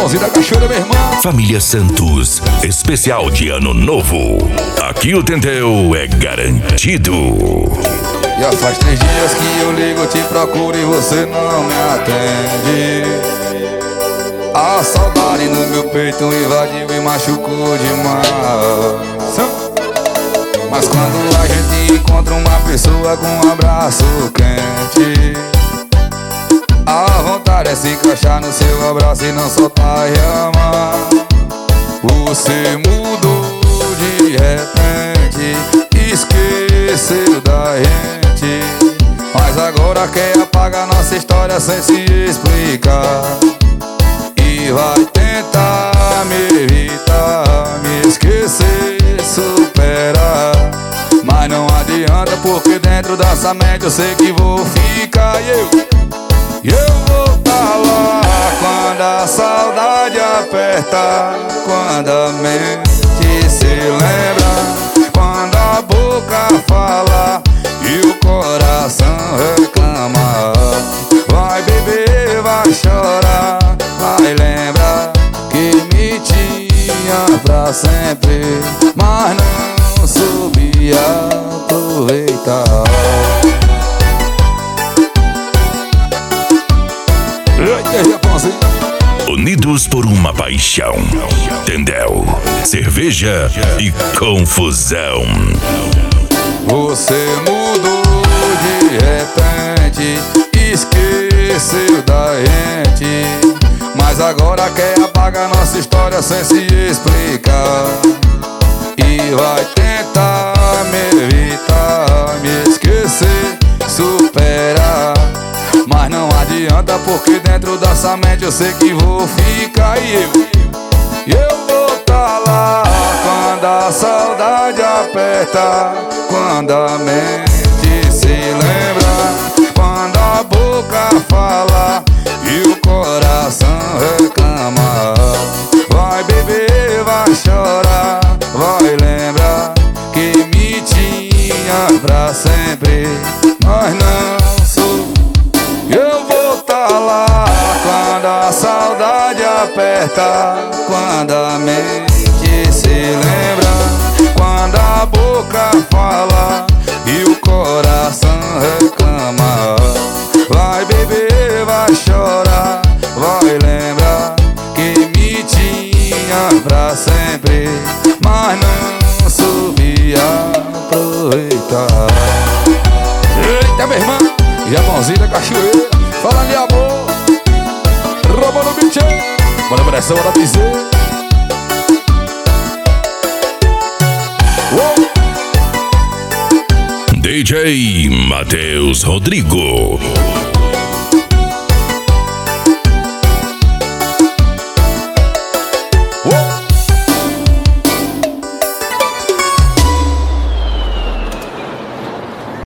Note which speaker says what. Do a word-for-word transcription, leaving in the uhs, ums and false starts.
Speaker 1: Japãozinho da Cachoeira, meu irmão.
Speaker 2: Família Santos, especial de Ano Novo. Aqui o Tendel é garantido.
Speaker 1: Já faz três dias que eu ligo, te procuro e você não me atende. A saudade no meu peito invadiu e machucou demais. Mas quando a gente encontra uma pessoa com um abraço quente, a vontade é se encaixar no seu abraço e não soltar e amar. Você mudou de repente, esqueceu da gente, mas agora quer apagar nossa história sem se explicar. E vai tentar me evitar, me esquecer, superar, mas não adianta porque dentro dessa mente eu sei que vou ficar. E eu, eu vou tá lá quando a saudade aperta, quando a mente se lembra, quando a boca fala e o coração reclama. Vai beber, vai chorar, vai lembrar que me tinha pra sempre, mas não soube aproveitar.
Speaker 2: Unidos por uma paixão. Tendel, cerveja e confusão.
Speaker 1: Você mudou de repente, esqueceu da gente, mas agora quer apagar nossa história sem se explicar. E vai tentar me evitar, me esquecer, superar, mas não adianta porque dentro dessa mente eu sei que vou ficar. E eu, eu vou tá lá quando a saudade aperta, quando a mente se lembra, quando a boca fala e o coração reclama. Vai beber, vai chorar, vai lembrar que me tinha pra sempre, mas não sou. Eu vou tá lá quando a saudade aperta, quando a mente se lembra, quando a boca fala e o coração reclama. Vai beber, vai chorar, vai lembrar que me tinha pra sempre, mas não soube aproveitar. Eita, meu irmão, Japãozinho da Cachoeira, fala de amor, roubou no beat, bora pressão, bora dizer.
Speaker 2: D J Matheus Rodrigo.